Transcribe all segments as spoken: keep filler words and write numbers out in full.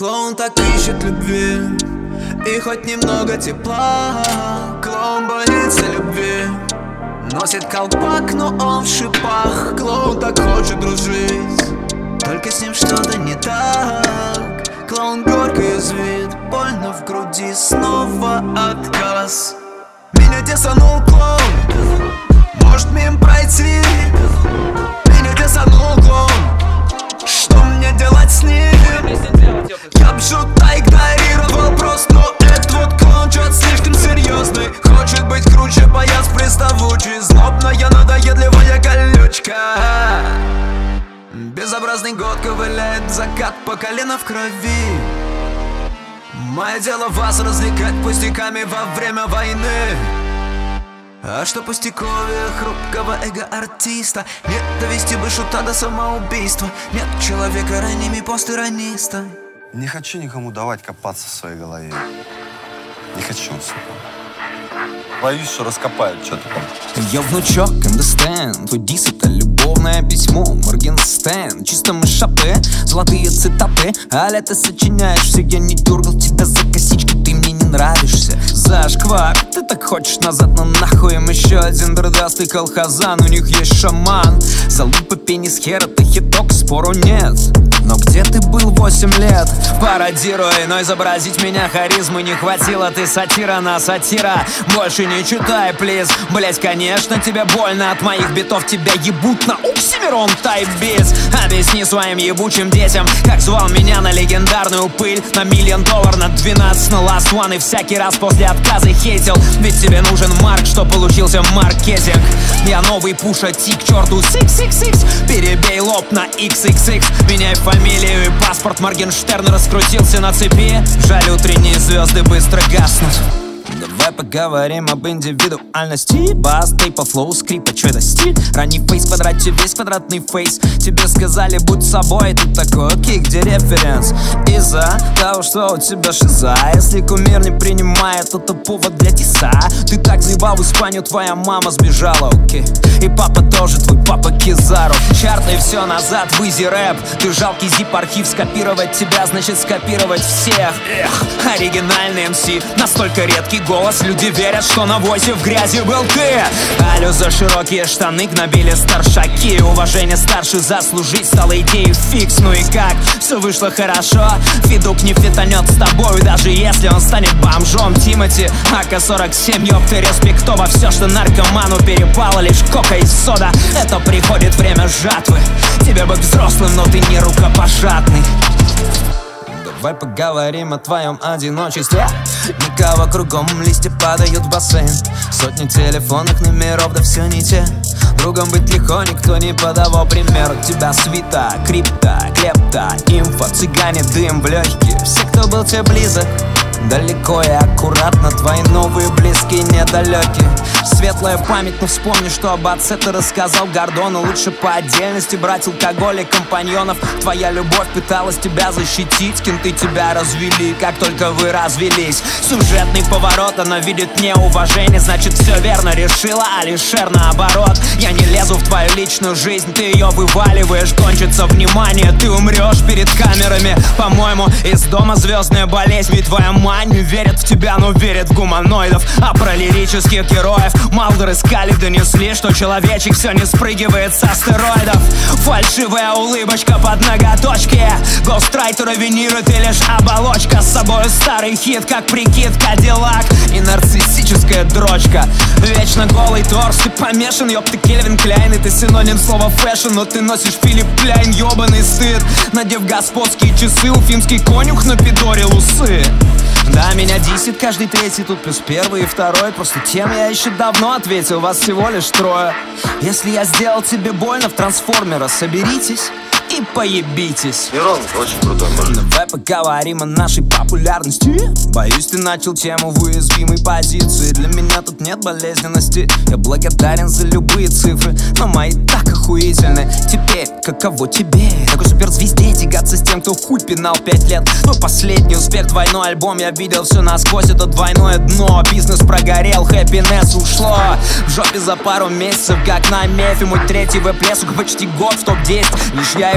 Клоун так ищет любви и хоть немного тепла. Клоун боится любви, носит колпак, но он в шипах. Клоун так хочет дружить, только с ним что-то не так. Клоун горько язвит, больно в груди, снова отказ. Меня десанул клоун, может мимо пройти. Меня десанул клоун, что мне делать с ним? Я б шута игнорировал вопрос, но этот вот клоун чё-то слишком серьезный. Хочет быть круче, боец приставучий, злобная, надоедливая колючка. Безобразный год ковыляет в закат по колено в крови. Мое дело вас развлекать пустяками во время войны. А что пустяковее хрупкого эго-артиста? Нет, довести бы шута до самоубийства. Нет человека ранними постирониста. Не хочу никому давать копаться в своей голове. Не хочу, сука. Боюсь, что раскопают что-то там. Я внучок, understand. Твой дис — это любовное письмо. Моргенштерн, чисто мы шапы, золотые цитаты. А лето сочиняешься, я не дергал тебя за косички. Ты мне не нравишься, зашквар. Ты так хочешь назад, но нахуй им еще один дурдастый колхозан. У них есть шаман. Залупа, пенис, хер — это хиток, спору нет. Но где ты был восемь лет? Пародируй, но изобразить меня харизмы не хватило. Ты сатира на сатира, больше не читай, плиз. Блять, конечно, тебе больно от моих битов. Тебя ебут на Оксимирон тайп-биз. Объясни своим ебучим детям, как звал меня на легендарную пыль. На миллион доллар, на двенадцать, на last one. И всякий раз после отказа хейтил. Ведь тебе нужен марк, что получился маркетинг. Я новый Пуша Ти, к черту шесть шесть шесть. Перебей лоб на икс икс икс. Меняй фамилию и паспорт. Моргенштерн раскрутился на цепи. Жаль, утренние звезды быстро гаснут. Давай поговорим об индивидуальности. Бас, тейпа, флоу, скрипа, чё это стиль? Ранний фейс, квадрате, весь квадратный фейс. Тебе сказали, будь собой, ты такой, окей, где референс? Из-за того, что у тебя шиза. Если кумир не принимает, то это повод для тиса. Ты так заебал в Испанию, твоя мама сбежала, окей. И папа тоже, твой папа Кизару. Чарты все назад в изи рэп. Ты жалкий зип-архив, скопировать тебя значит скопировать всех. Эх, оригинальный эм си, настолько редкий голос. Люди верят, что на возе в грязи был ты. Алю за широкие штаны гнобили старшаки. Уважение старше заслужить стало идеей фикс. Ну и как? Все вышло хорошо. Федук не фитанет с тобой, даже если он станет бомжом. Тимати, а ка сорок семь, ёпты, респектово. Все, что наркоману перепало, лишь кока и сода. Это приходит время жатвы. Тебе быть взрослым, но ты не рукопожатный. Давай поговорим о твоем одиночестве. Никого кругом, листья падают в бассейн. Сотни телефонных номеров, да все не те. Другом быть легко, никто не подавал пример. У тебя свита, крипта, клепта, инфо, цыгане, дым в легкие. Все, кто был тебе близок, далеко и аккуратно. Твои новые близкие недалекие. Светлая память, но вспомни, что об отце ты рассказал Гордону. Лучше по отдельности брать алкоголь и компаньонов. Твоя любовь пыталась тебя защитить. Кенты тебя развели, как только вы развелись. Сюжетный поворот, она видит неуважение. Значит, все верно решила, Алишер наоборот. Я не лезу в твою личную жизнь, ты ее вываливаешь. Кончится внимание, ты умрешь перед камерами. По-моему, из дома звездная болезнь. Ведь твоя мать не верит в тебя, но верит в гуманоидов. А про лирических героев Малдер и Скали донесли, что человечек все не спрыгивает с астероидов. Фальшивая улыбочка под ноготочки. Гоустрайтера виниры, ты лишь оболочка. С собой старый хит, как прикид Кадиллак. И нарциссическая дрочка. Вечно голый торс, ты помешан, ёб ты Кельвин Кляйн. И ты синоним слова фэшн, но ты носишь Филипп Кляйн. Ёбаный стыд, надев господские часы. Уфимский конюх напидорил усы. Да, меня десять, каждый третий, тут плюс первый и второй. Просто тем я еще давно ответил, вас всего лишь трое. Если я сделал тебе больно в трансформера, соберитесь и поебитесь. Мирон очень крутой мужик. Давай поговорим о нашей популярности. Боюсь, ты начал тему в уязвимой позиции. Для меня тут нет болезненности. Я благодарен за любые цифры, но мои так охуительны. Теперь, каково тебе? Такой суперзвезде тягаться с тем, кто хуй пинал пять лет. Твой последний успех, двойной альбом. Я видел все насквозь, это двойное дно. Бизнес прогорел, хэппинесс ушло в жопе за пару месяцев, как на мефе. Мой третий веб-лесук почти год в топ десять. Лишь я и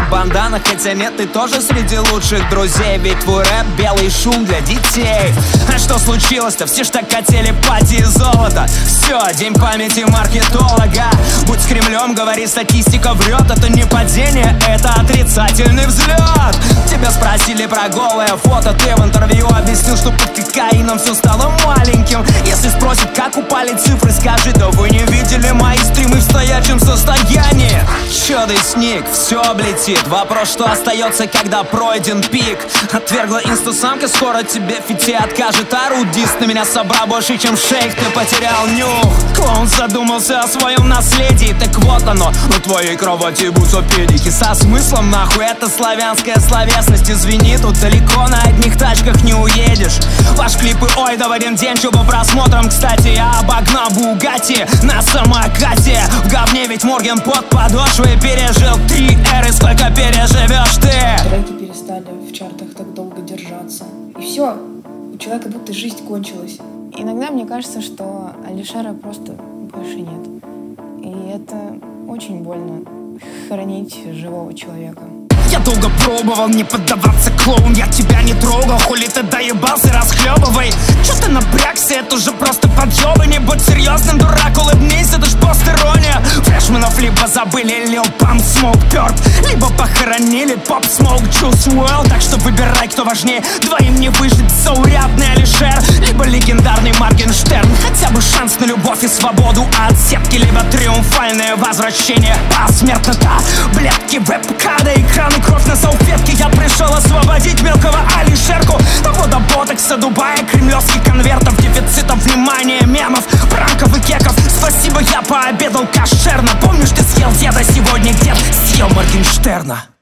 бандана, хотя нет, ты тоже среди лучших друзей. Ведь твой рэп — белый шум для детей. А что случилось-то? Все ж так хотели пати и золото. Все, день памяти маркетолога. Будь с Кремлем, говори, статистика врет. Это не падение, это отрицательный взлет. Тебя спросили про голое фото, ты в интервью объяснил, что под кокаином все стало маленьким. Если спросят, как упали цифры, скажи: да вы не видели мои стримы в стоячем состоянии. Чё ты сник, все облетит. Вопрос, что остается, когда пройден пик. Отвергла инстасамка, скоро тебе фити откажет. А рудист на меня собрал больше, чем шейх, ты потерял нюх. Клоун задумался о своем наследии, так вот оно, на твоей кровати будут педики. Со смыслом нахуй, это славянская словесность. Извини, тут далеко на одних тачках не уедешь. Ваш клипы, ой, да в один день, что по просмотрам. Кстати, я обогнал Бугатти на самокате. В говне ведь Морген под подошвой пережил три эры, сколько переживешь ты? Треки перестали в чартах так долго держаться. И все, у человека будто жизнь кончилась. Иногда мне кажется, что Алишера просто больше нет. И это очень больно, хоронить живого человека. Я долго пробовал не поддаваться, клоун, я тебя не трогал. Хули ты доебался, расхлебывай. Чё ты напрягся, это уже просто подъёбы. Не будь серьезным, дурак, улыбнись, это ж пост-ирония. Фрешменов либо забыли Lil Pump, Smoke Purp, либо похоронили Pop Smoke, Juice уорлд. Так что выбирай, кто важнее, двоим не выжить. Заурядный Алишер, либо легендарный Моргенштерн. Хотя бы шанс на любовь и свободу от сетки, либо триумфальное возвращение посмертно. Таблетки, веб-када, экраны, кровь на салфетке. Я пришел освободить мелкого Алишерку. Завода ботокса, Дубая, кремлевских конвертов, дефицитов внимания, мемов, пранков и кеков. Спасибо, я пообедал кошерно. Помнишь, ты съел деда, сегодня дед съел Моргенштерна.